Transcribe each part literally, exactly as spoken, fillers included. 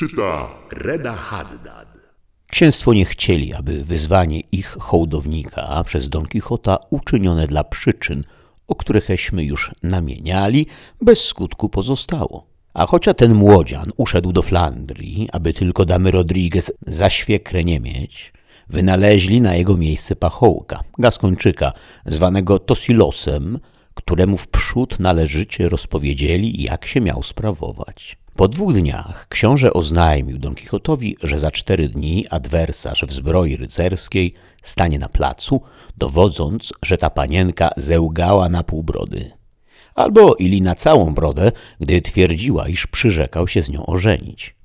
Czyta Reda Haddad. Księstwo nie chcieli, aby wyzwanie ich hołdownika przez Don Kichota uczynione dla przyczyn, o którychśmy już namieniali, bez skutku pozostało. A chocia ten młodzian uszedł do Flandrii, aby tylko damy Rodriguez za świekrę nie mieć, wynaleźli na jego miejsce pachołka, Gaskończyka, zwanego Tosilosem, któremu wprzód należycie rozpowiedzieli, jak się miał sprawować. Po dwóch dniach książę oznajmił Don Kichotowi, że za cztery dni adwersarz w zbroi rycerskiej stanie na placu, dowodząc, że ta panienka zełgała na pół brody. Albo ili na całą brodę, gdy twierdziła, iż przyrzekał się z nią ożenić.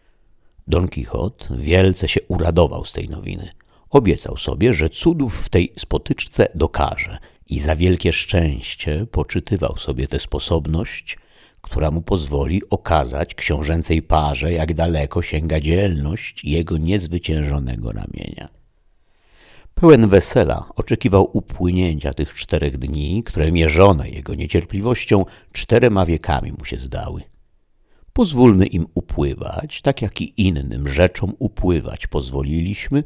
Don Kichot wielce się uradował z tej nowiny. Obiecał sobie, że cudów w tej spotyczce dokaże i za wielkie szczęście poczytywał sobie tę sposobność, która mu pozwoli okazać książęcej parze, jak daleko sięga dzielność jego niezwyciężonego ramienia. Pełen wesela oczekiwał upłynięcia tych czterech dni, które mierzone jego niecierpliwością czterema wiekami mu się zdały. Pozwólmy im upływać, tak jak i innym rzeczom upływać pozwoliliśmy,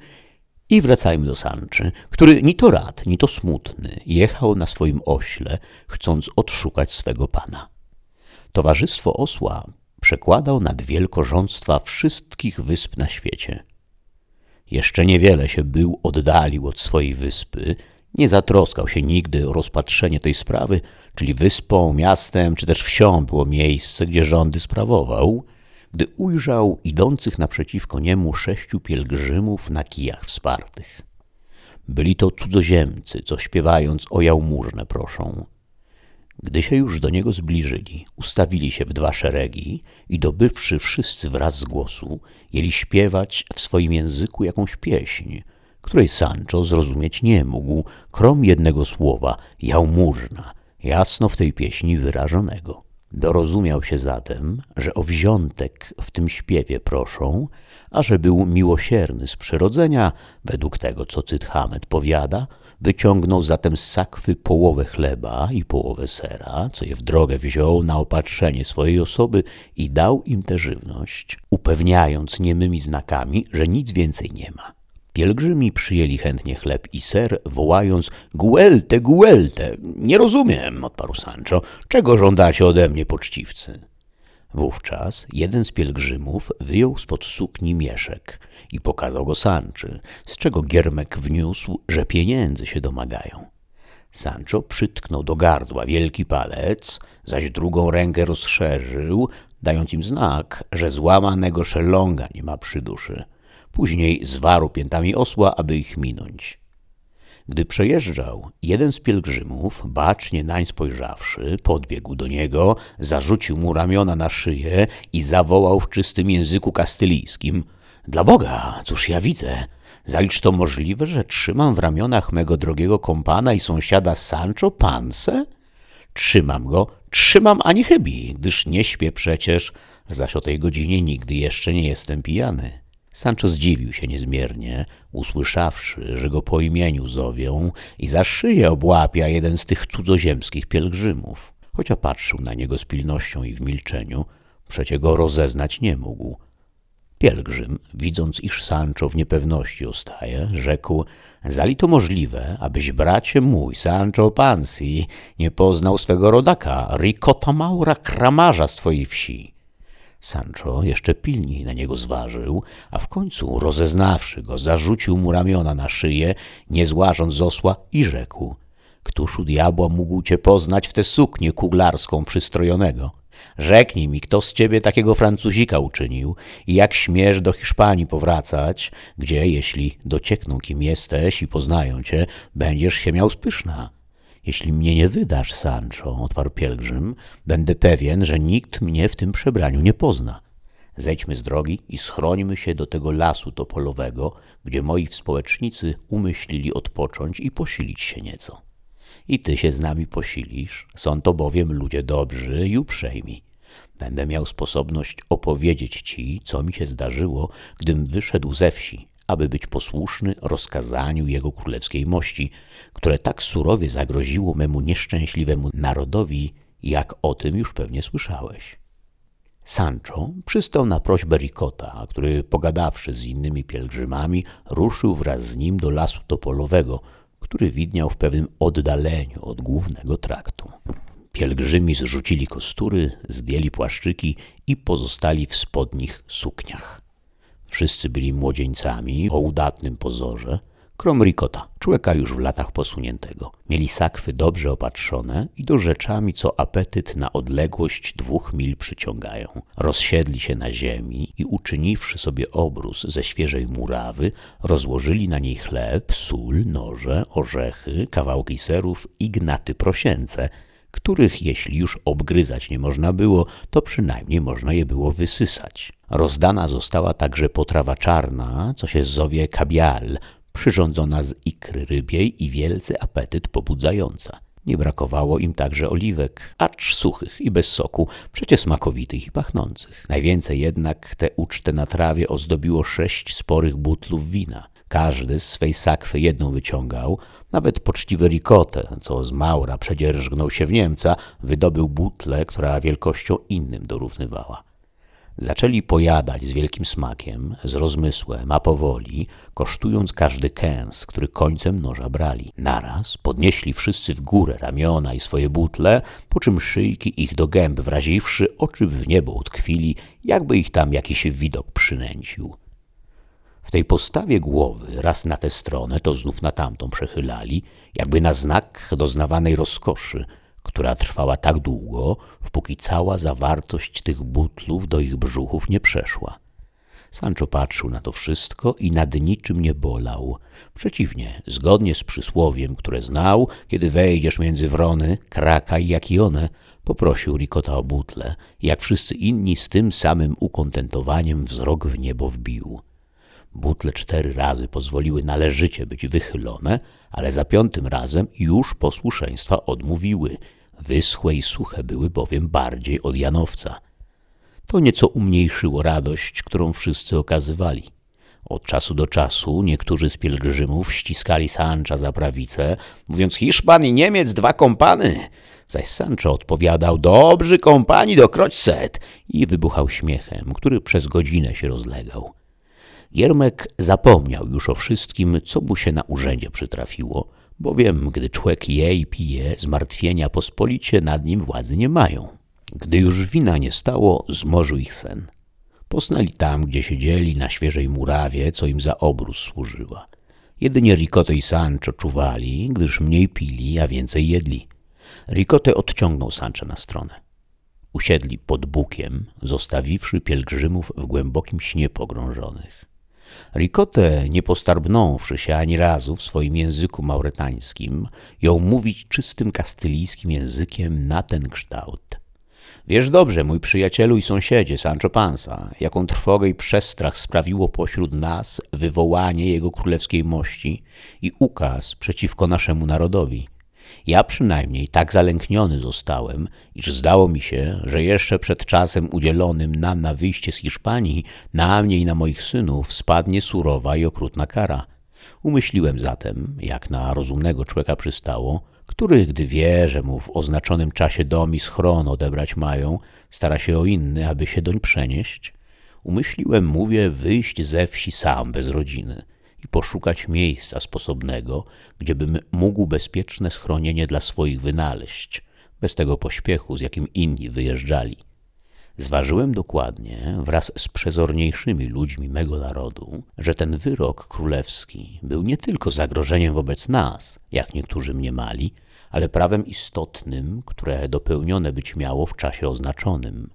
i wracajmy do Sanczy, który ni to rad, ni to smutny jechał na swoim ośle, chcąc odszukać swego pana. Towarzystwo osła przekładał nad wielkorządstwa wszystkich wysp na świecie. Jeszcze niewiele się był oddalił od swojej wyspy, nie zatroskał się nigdy o rozpatrzenie tej sprawy, czyli wyspą, miastem czy też wsią było miejsce, gdzie rządy sprawował, gdy ujrzał idących naprzeciwko niemu sześciu pielgrzymów na kijach wspartych. Byli to cudzoziemcy, co śpiewając o jałmużnę proszą. Gdy się już do niego zbliżyli, ustawili się w dwa szeregi i dobywszy wszyscy wraz z głosu, jęli śpiewać w swoim języku jakąś pieśń, której Sancho zrozumieć nie mógł, krom jednego słowa – jałmużna, jasno w tej pieśni wyrażonego. Dorozumiał się zatem, że o wziątek w tym śpiewie proszą, a że był miłosierny z przyrodzenia, według tego, co Cyd Hamet powiada, wyciągnął zatem z sakwy połowę chleba i połowę sera, co je w drogę wziął na opatrzenie swojej osoby i dał im tę żywność, upewniając niemymi znakami, że nic więcej nie ma. Pielgrzymi przyjęli chętnie chleb i ser, wołając Guelte, Guelte! Nie rozumiem, odparł Sancho, czego żądacie ode mnie, poczciwcy? Wówczas jeden z pielgrzymów wyjął spod sukni mieszek i pokazał go Sanczy, z czego Giermek wniósł, że pieniędzy się domagają. Sancho przytknął do gardła wielki palec, zaś drugą rękę rozszerzył, dając im znak, że złamanego szelonga nie ma przy duszy. Później zwarł piętami osła, aby ich minąć. Gdy przejeżdżał, jeden z pielgrzymów, bacznie nań spojrzawszy, podbiegł do niego, zarzucił mu ramiona na szyję i zawołał w czystym języku kastylijskim – Dla Boga, cóż ja widzę? Zalicz to możliwe, że trzymam w ramionach mego drogiego kompana i sąsiada Sancho Pansę? Trzymam go, trzymam ani chybi, gdyż nie śpię przecież, zaś o tej godzinie nigdy jeszcze nie jestem pijany. Sancho zdziwił się niezmiernie, usłyszawszy, że go po imieniu zowią i za szyję obłapia jeden z tych cudzoziemskich pielgrzymów. Choć patrzył na niego z pilnością i w milczeniu, przecie go rozeznać nie mógł. Pielgrzym, widząc, iż Sancho w niepewności ostaje, rzekł – Zali to możliwe, abyś, bracie mój, Sancho Pansi, nie poznał swego rodaka, Ricota Maura, kramarza z twojej wsi. Sancho jeszcze pilniej na niego zważył, a w końcu, rozeznawszy go, zarzucił mu ramiona na szyję, nie złażąc z osła i rzekł – Któż u diabła mógł cię poznać w tę suknię kuglarską przystrojonego? Rzeknij mi, kto z ciebie takiego Francuzika uczynił i jak śmiesz do Hiszpanii powracać, gdzie, jeśli dociekną, kim jesteś i poznają cię, będziesz się miał spyszna. Jeśli mnie nie wydasz, Sancho, odparł pielgrzym, będę pewien, że nikt mnie w tym przebraniu nie pozna. Zejdźmy z drogi i schrońmy się do tego lasu topolowego, gdzie moi współecznicy umyślili odpocząć i posilić się nieco. I ty się z nami posilisz, są to bowiem ludzie dobrzy i uprzejmi. Będę miał sposobność opowiedzieć ci, co mi się zdarzyło, gdym wyszedł ze wsi, aby być posłuszny rozkazaniu jego królewskiej mości, które tak surowie zagroziło memu nieszczęśliwemu narodowi, jak o tym już pewnie słyszałeś. Sancho przystał na prośbę Ricota, który pogadawszy z innymi pielgrzymami, ruszył wraz z nim do lasu topolowego, który widniał w pewnym oddaleniu od głównego traktu. Pielgrzymi zrzucili kostury, zdjęli płaszczyki i pozostali w spodnich sukniach. Wszyscy byli młodzieńcami o udatnym pozorze, krom Ricota, człowieka już w latach posuniętego. Mieli sakwy dobrze opatrzone i do rzeczami, co apetyt na odległość dwóch mil przyciągają. Rozsiedli się na ziemi i uczyniwszy sobie obrus ze świeżej murawy, rozłożyli na niej chleb, sól, noże, orzechy, kawałki serów i gnaty prosięce, których jeśli już obgryzać nie można było, to przynajmniej można je było wysysać. Rozdana została także potrawa czarna, co się zowie kabial, przyrządzona z ikry rybiej i wielce apetyt pobudzająca. Nie brakowało im także oliwek, acz suchych i bez soku, przecie smakowitych i pachnących. Najwięcej jednak tę ucztę na trawie ozdobiło sześć sporych butlów wina. Każdy z swej sakwy jedną wyciągał, nawet poczciwy Ricotę, co z Maura przedzierżgnął się w Niemca, wydobył butlę, która wielkością innym dorównywała. Zaczęli pojadać z wielkim smakiem, z rozmysłem, a powoli, kosztując każdy kęs, który końcem noża brali. Naraz podnieśli wszyscy w górę ramiona i swoje butle, po czym szyjki ich do gęb wraziwszy, oczy w niebo utkwili, jakby ich tam jakiś widok przynęcił. W tej postawie głowy raz na tę stronę, to znów na tamtą przechylali, jakby na znak doznawanej rozkoszy, która trwała tak długo, wpóki cała zawartość tych butlów do ich brzuchów nie przeszła. Sancho patrzył na to wszystko i nad niczym nie bolał. Przeciwnie, zgodnie z przysłowiem, które znał, kiedy wejdziesz między wrony, krakaj jak i one, poprosił Ricota o butlę, jak wszyscy inni z tym samym ukontentowaniem wzrok w niebo wbił. Butle cztery razy pozwoliły należycie być wychylone, ale za piątym razem już posłuszeństwa odmówiły. Wyschłe i suche były bowiem bardziej od janowca. To nieco umniejszyło radość, którą wszyscy okazywali. Od czasu do czasu niektórzy z pielgrzymów ściskali Sancha za prawicę, mówiąc: Hiszpan i Niemiec, dwa kompany! Zaś Sancho odpowiadał: dobrzy kompani dokroć set! I wybuchał śmiechem, który przez godzinę się rozlegał. Giermek zapomniał już o wszystkim, co mu się na urzędzie przytrafiło, bowiem gdy człowiek je i pije, zmartwienia pospolicie nad nim władzy nie mają. Gdy już wina nie stało, zmorzył ich sen. Posnęli tam, gdzie siedzieli, na świeżej murawie, co im za obrus służyła. Jedynie Ricote i Sancho czuwali, gdyż mniej pili, a więcej jedli. Ricote odciągnął Sancha na stronę. Usiedli pod bukiem, zostawiwszy pielgrzymów w głębokim śnie pogrążonych. Ricote, nie postarbnąwszy się ani razu w swoim języku mauretańskim, jął mówić czystym kastylijskim językiem na ten kształt. Wiesz dobrze, mój przyjacielu i sąsiedzie Sancho Panza, jaką trwogę i przestrach sprawiło pośród nas wywołanie jego królewskiej mości i ukaz przeciwko naszemu narodowi. Ja przynajmniej tak zalękniony zostałem, iż zdało mi się, że jeszcze przed czasem udzielonym nam na wyjście z Hiszpanii, na mnie i na moich synów spadnie surowa i okrutna kara. Umyśliłem zatem, jak na rozumnego człowieka przystało, który, gdy wie, że mu w oznaczonym czasie dom i schron odebrać mają, stara się o inny, aby się doń przenieść, umyśliłem, mówię, wyjść ze wsi sam bez rodziny i poszukać miejsca sposobnego, gdziebym mógł bezpieczne schronienie dla swoich wynaleźć, bez tego pośpiechu, z jakim inni wyjeżdżali. Zważyłem dokładnie, wraz z przezorniejszymi ludźmi mego narodu, że ten wyrok królewski był nie tylko zagrożeniem wobec nas, jak niektórzy mniemali, ale prawem istotnym, które dopełnione być miało w czasie oznaczonym.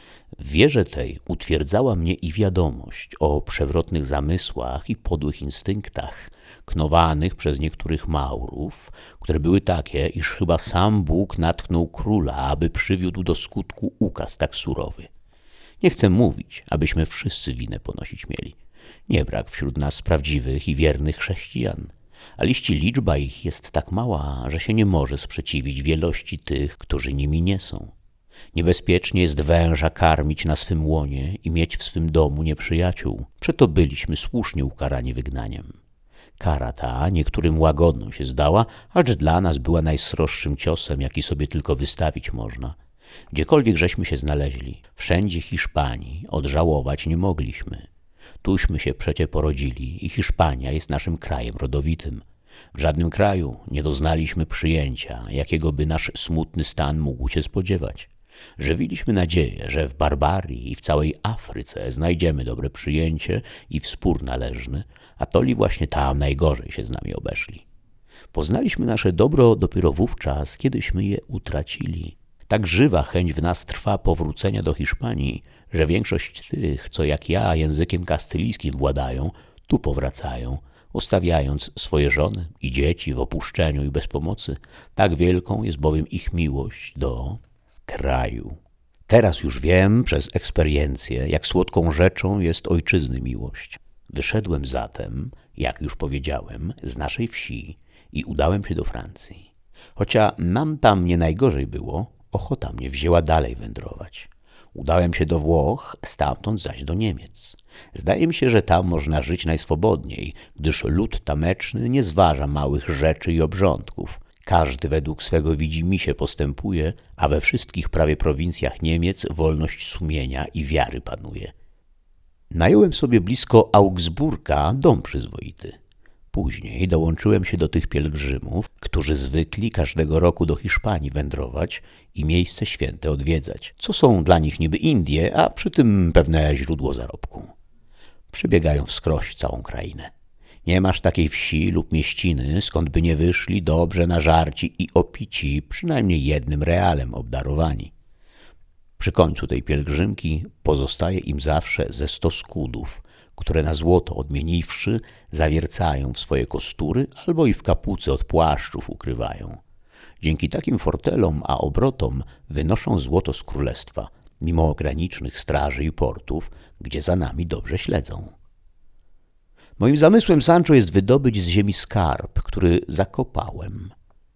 W wierze tej utwierdzała mnie i wiadomość o przewrotnych zamysłach i podłych instynktach, knowanych przez niektórych Maurów, które były takie, iż chyba sam Bóg natknął króla, aby przywiódł do skutku ukaz tak surowy. Nie chcę mówić, abyśmy wszyscy winę ponosić mieli. Nie brak wśród nas prawdziwych i wiernych chrześcijan, a liści liczba ich jest tak mała, że się nie może sprzeciwić wielości tych, którzy nimi nie są. Niebezpiecznie jest węża karmić na swym łonie i mieć w swym domu nieprzyjaciół. Przeto byliśmy słusznie ukarani wygnaniem. Kara ta niektórym łagodną się zdała, acz dla nas była najsroższym ciosem, jaki sobie tylko wystawić można. Gdziekolwiek żeśmy się znaleźli, wszędzie Hiszpanii odżałować nie mogliśmy. Tuśmy się przecie porodzili i Hiszpania jest naszym krajem rodowitym. W żadnym kraju nie doznaliśmy przyjęcia, jakiego by nasz smutny stan mógł się spodziewać. Żywiliśmy nadzieję, że w Barbarii i w całej Afryce znajdziemy dobre przyjęcie i wspór należny, a toli właśnie tam najgorzej się z nami obeszli. Poznaliśmy nasze dobro dopiero wówczas, kiedyśmy je utracili. Tak żywa chęć w nas trwa powrócenia do Hiszpanii, że większość tych, co jak ja językiem kastylijskim władają, tu powracają, ostawiając swoje żony i dzieci w opuszczeniu i bez pomocy. Tak wielką jest bowiem ich miłość do kraju. Teraz już wiem przez eksperiencję, jak słodką rzeczą jest ojczyzny miłość. Wyszedłem zatem, jak już powiedziałem, z naszej wsi i udałem się do Francji. Chociaż nam tam nie najgorzej było, ochota mnie wzięła dalej wędrować. Udałem się do Włoch, stamtąd zaś do Niemiec. Zdaje mi się, że tam można żyć najswobodniej, gdyż lud tameczny nie zważa małych rzeczy i obrządków. Każdy według swego widzimisię postępuje, a we wszystkich prawie prowincjach Niemiec wolność sumienia i wiary panuje. Nająłem sobie blisko Augsburga dom przyzwoity. Później dołączyłem się do tych pielgrzymów, którzy zwykli każdego roku do Hiszpanii wędrować i miejsce święte odwiedzać, co są dla nich niby Indie, a przy tym pewne źródło zarobku. Przebiegają wskroś całą krainę. Nie masz takiej wsi lub mieściny, skąd by nie wyszli dobrze nażarci i opici, przynajmniej jednym realem obdarowani. Przy końcu tej pielgrzymki pozostaje im zawsze ze sto skudów, które na złoto odmieniwszy zawiercają w swoje kostury albo i w kapucy od płaszczów ukrywają. Dzięki takim fortelom a obrotom wynoszą złoto z królestwa, mimo granicznych straży i portów, gdzie za nami dobrze śledzą. Moim zamysłem, Sancho, jest wydobyć z ziemi skarb, który zakopałem.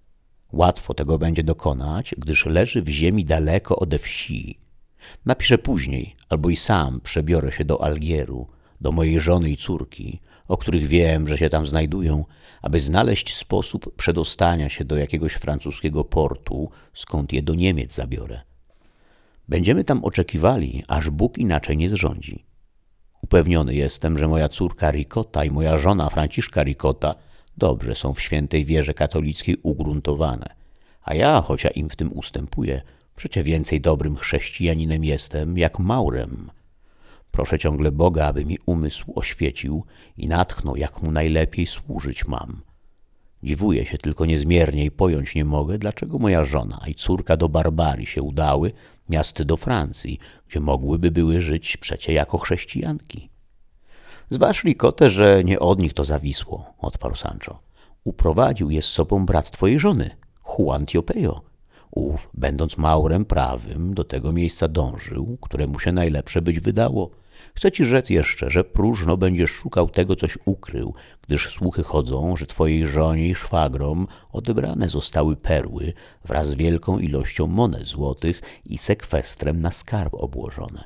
Łatwo tego będzie dokonać, gdyż leży w ziemi daleko ode wsi. Napiszę później, albo i sam przebiorę się do Algieru, do mojej żony i córki, o których wiem, że się tam znajdują, aby znaleźć sposób przedostania się do jakiegoś francuskiego portu, skąd je do Niemiec zabiorę. Będziemy tam oczekiwali, aż Bóg inaczej nie zrządzi. Upewniony jestem, że moja córka Ricotta i moja żona Franciszka Ricotta dobrze są w świętej wierze katolickiej ugruntowane, a ja, chociaż im w tym ustępuję, przecie więcej dobrym chrześcijaninem jestem, jak Maurem. Proszę ciągle Boga, aby mi umysł oświecił i natchnął, jak mu najlepiej służyć mam. Dziwuję się tylko niezmiernie i pojąć nie mogę, dlaczego moja żona i córka do Barbarii się udały, miast do Francji, gdzie mogłyby były żyć przecie jako chrześcijanki. Zważ, Ricotte, że nie od nich to zawisło, odparł Sancho. Uprowadził je z sobą brat twojej żony, Juan Tiopeo. Ów, będąc Maurem prawym, do tego miejsca dążył, któremu się najlepsze być wydało. Chcę ci rzec jeszcze, że próżno będziesz szukał tego, coś ukrył, gdyż słuchy chodzą, że twojej żonie i szwagrom odebrane zostały perły wraz z wielką ilością monet złotych i sekwestrem na skarb obłożone.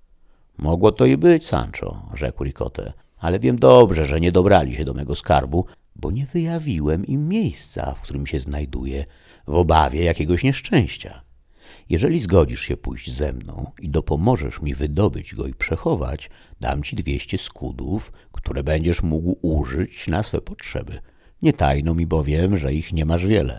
Mogło to i być, Sancho, rzekł Ricotte, ale wiem dobrze, że nie dobrali się do mego skarbu, bo nie wyjawiłem im miejsca, w którym się znajduje, w obawie jakiegoś nieszczęścia. Jeżeli zgodzisz się pójść ze mną i dopomożesz mi wydobyć go i przechować, dam ci dwieście skudów, które będziesz mógł użyć na swe potrzeby. Nie tajno mi bowiem, że ich nie masz wiele.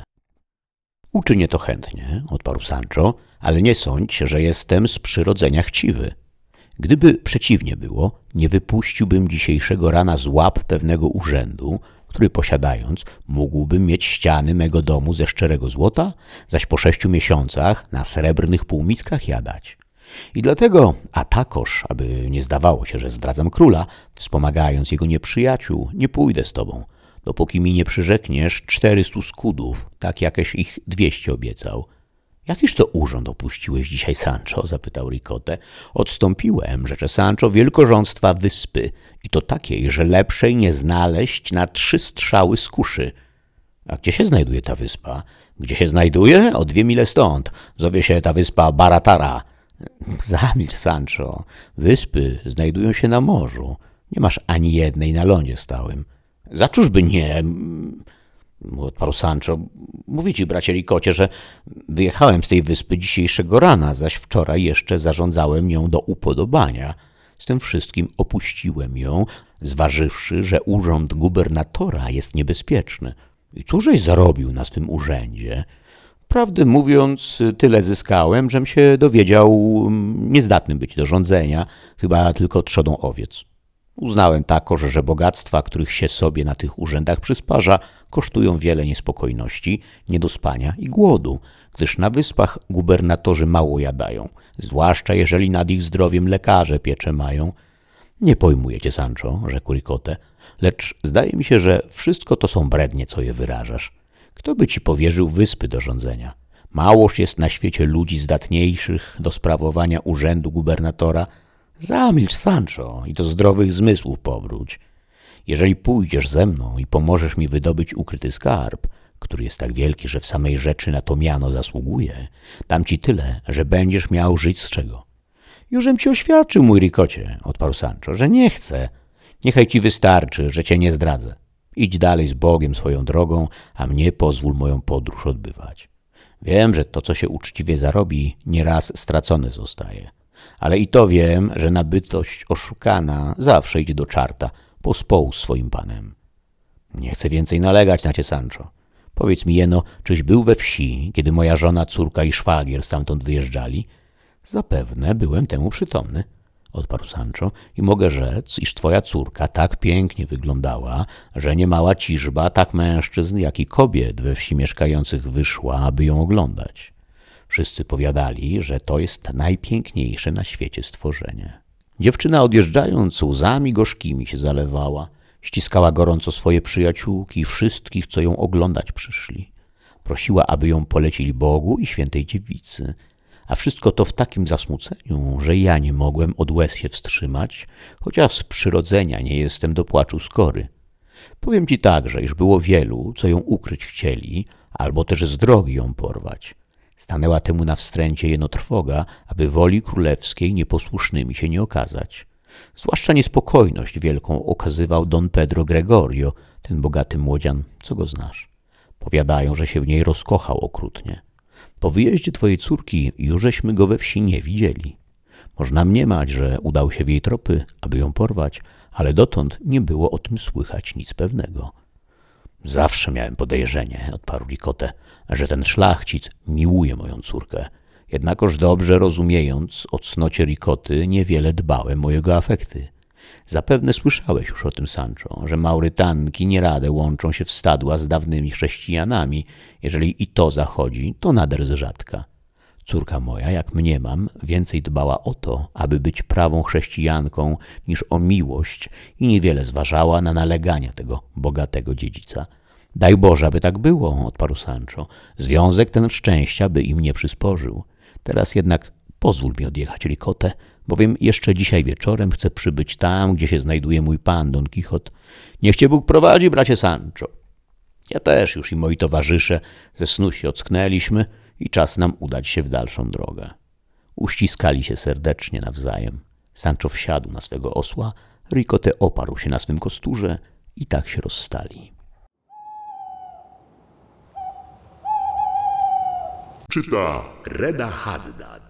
Uczynię to chętnie, odparł Sancho, ale nie sądź, że jestem z przyrodzenia chciwy. Gdyby przeciwnie było, nie wypuściłbym dzisiejszego rana z łap pewnego urzędu, który posiadając mógłbym mieć ściany mego domu ze szczerego złota, zaś po sześciu miesiącach na srebrnych półmickach jadać. I dlatego, a takoż, aby nie zdawało się, że zdradzam króla, wspomagając jego nieprzyjaciół, nie pójdę z tobą, dopóki mi nie przyrzekniesz czterystu skudów, tak jakeś ich dwieście obiecał. Jakiż to urząd opuściłeś dzisiaj, Sancho? Zapytał Ricotte. Odstąpiłem, rzecze Sancho, wielkorządstwa wyspy i to takiej, że lepszej nie znaleźć na trzy strzały z kuszy. A gdzie się znajduje ta wyspa? Gdzie się znajduje? O dwie mile stąd. Zowie się ta wyspa Baratara. Zamilcz, Sancho. Wyspy znajdują się na morzu. Nie masz ani jednej na lądzie stałym. Zaczużby nie... Odparł Sancho. Mówi ci, bracie Ricocie, że wyjechałem z tej wyspy dzisiejszego rana, zaś wczoraj jeszcze zarządzałem nią do upodobania. Z tym wszystkim opuściłem ją, zważywszy, że urząd gubernatora jest niebezpieczny. I cóżeś zarobił na swym urzędzie? Prawdę mówiąc, tyle zyskałem, żem się dowiedział niezdatnym być do rządzenia, chyba tylko trzodą owiec. Uznałem takoż, że bogactwa, których się sobie na tych urzędach przysparza, kosztują wiele niespokojności, niedospania i głodu, gdyż na wyspach gubernatorzy mało jadają, zwłaszcza jeżeli nad ich zdrowiem lekarze pieczę mają. Nie pojmuję cię, Sancho, rzekł Ricote, lecz zdaje mi się, że wszystko to są brednie, co je wyrażasz. Kto by ci powierzył wyspy do rządzenia? Małoż jest na świecie ludzi zdatniejszych do sprawowania urzędu gubernatora. Zamilcz, Sancho, i do zdrowych zmysłów powróć. Jeżeli pójdziesz ze mną i pomożesz mi wydobyć ukryty skarb, który jest tak wielki, że w samej rzeczy na to miano zasługuje, dam ci tyle, że będziesz miał żyć z czego. Jużem ci oświadczył, mój Ricocie, odparł Sancho, że nie chcę. Niechaj ci wystarczy, że cię nie zdradzę. Idź dalej z Bogiem swoją drogą, a mnie pozwól moją podróż odbywać. Wiem, że to, co się uczciwie zarobi, nieraz stracone zostaje. Ale i to wiem, że nabytość oszukana zawsze idzie do czarta, po społu z swoim panem. Nie chcę więcej nalegać na cię, Sancho. Powiedz mi jeno, czyś był we wsi, kiedy moja żona, córka i szwagier stamtąd wyjeżdżali? Zapewne byłem temu przytomny, odparł Sancho, i mogę rzec, iż twoja córka tak pięknie wyglądała, że niemała ciżba tak mężczyzn, jak i kobiet we wsi mieszkających wyszła, aby ją oglądać. Wszyscy powiadali, że to jest najpiękniejsze na świecie stworzenie. Dziewczyna odjeżdżając łzami gorzkimi się zalewała, ściskała gorąco swoje przyjaciółki i wszystkich, co ją oglądać przyszli. Prosiła, aby ją polecili Bogu i świętej dziewicy, a wszystko to w takim zasmuceniu, że ja nie mogłem od łez się wstrzymać, chociaż z przyrodzenia nie jestem do płaczu skory. Powiem ci także, iż było wielu, co ją ukryć chcieli, albo też z drogi ją porwać. Stanęła temu na wstręcie jeno trwoga, aby woli królewskiej nieposłusznymi się nie okazać. Zwłaszcza niespokojność wielką okazywał Don Pedro Gregorio, ten bogaty młodzian, co go znasz. Powiadają, że się w niej rozkochał okrutnie. Po wyjeździe twojej córki jużeśmy go we wsi nie widzieli. Można mniemać, że udał się w jej tropy, aby ją porwać, ale dotąd nie było o tym słychać nic pewnego. Zawsze miałem podejrzenie, odparł Ricote, że ten szlachcic miłuje moją córkę. Jednakoż dobrze rozumiejąc o cnocie Ricoty, niewiele dbałem o jego afekty. Zapewne słyszałeś już o tym, Sancho, że Maurytanki nierade łączą się w stadła z dawnymi chrześcijanami. Jeżeli i to zachodzi, to nader z rzadka. Córka moja, jak mniemam, więcej dbała o to, aby być prawą chrześcijanką, niż o miłość i niewiele zważała na nalegania tego bogatego dziedzica. Daj Boże, aby tak było, odparł Sancho. Związek ten szczęścia by im nie przysporzył. Teraz jednak pozwól mi odjechać, Ricote, bowiem jeszcze dzisiaj wieczorem chcę przybyć tam, gdzie się znajduje mój pan Don Quichot. Niech cię Bóg prowadzi, bracie Sancho. Ja też już i moi towarzysze ze snu się ocknęliśmy i czas nam udać się w dalszą drogę. Uściskali się serdecznie nawzajem. Sancho wsiadł na swego osła, Ricote oparł się na swym kosturze i tak się rozstali. Czyta Reda Haddad.